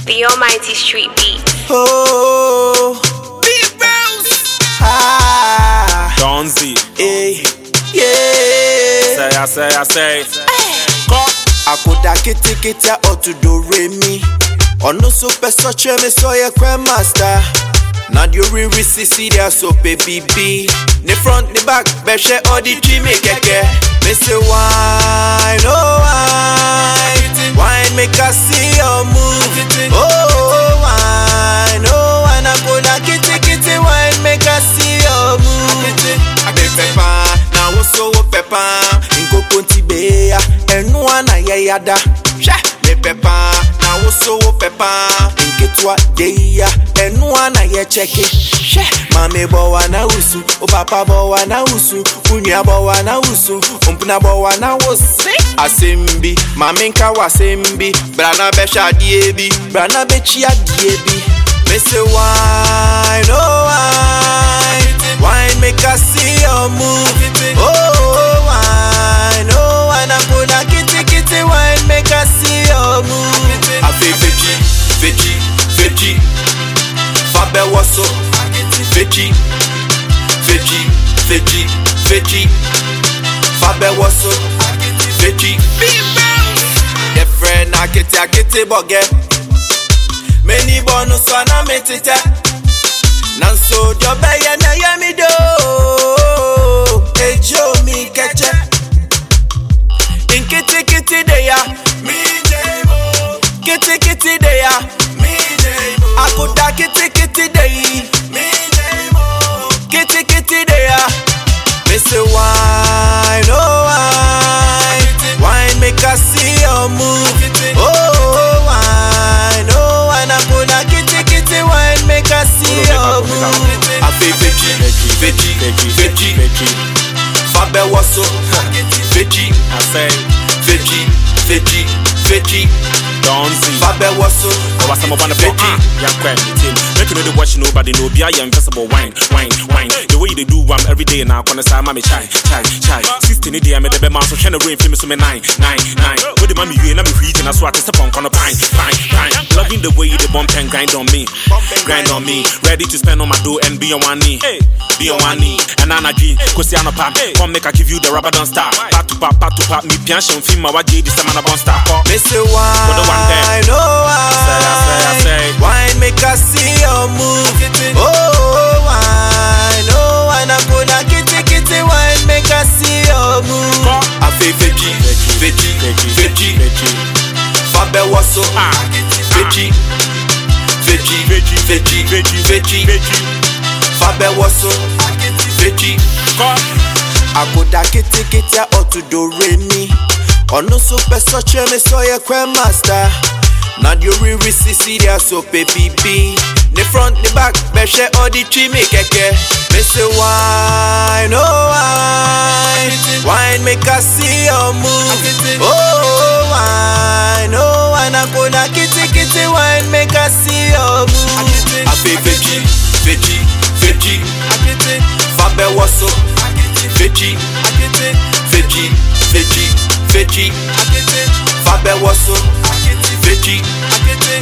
The almighty street beat. Oh, Big Rose. Donzi. eh, yeah. Say. Go. Akoda kete otu do re mi. Ono so peso che me so ye kwen master. Na di ori sisi dia so pe bibi. Ne front ne back be she all the tree me keke. Me say wine, oh wine make us see your move. Oh wine, akoda kete wine make us see your move. Pepa, na wo so wo pepa. Nkoko ntibea, enu ana ye yada. Me pepa, na wo so wo pepa. Nketwa deya, enu ana ye cheke. Mame bowa na usu, o papa bowa na usu, unya bowa na usu, umpuna bowa na usu. Asembi, mame nka wasembi, brana besha diebi, brana bechia diebi. Me say wine, oh wine make us see your move. Oh wine, akoda kete wine make us see your move. I feel veggie, fabe waso. Veggie, fabe waso. Veggie, the friend akete boge. Many bonus wana metite. Nanso jobe na yemi do. Ejo mi keche. Kiti deya, mi jemo. Kiti deya, mi jemo. Akoda kiti deyi, mi jemo. Kiti deya. Me say wine, oh wine make us see your move. Oh wine, akoda kiti wine make us see your move. I feel veggie, fabe waso. Veggie, I say. Veggie, Donzi. fabe waso. I was some of the veggie. Yeah, crap, make you know the watch nobody know. Be I invisible wine. The way they do every day now. When I say mommy chai. 16 day I made the man so trying to rain famous me 9. With the mommy you and I'm reading. I swear to step on fine. Loving the way the bump and grind on me. Ready to spend on my dough and be on one knee. And Anna G, Kosiano Pap. Come make I give you the rubber don't stop. Back to pop. Me piantion film my waji this time I don't stop. Me say wine, oh Say. wine make us see your move. Oh wine, akoda kiti wine make us see your move. I feel veggie, fabe waso. Veggie, fabe waso. Veggie, akoda kiti otu do re mi. Ono so peso che me so ye kwen master. Na di ori sisi dia so pe bibi. The front, the back, be she all the tree me keke. Me say wine, oh wine make us see your move. Oh wine, akoda kiti wine make us see your move. I feel veggie, fabe waso. Veggie, fabe waso. Veggie,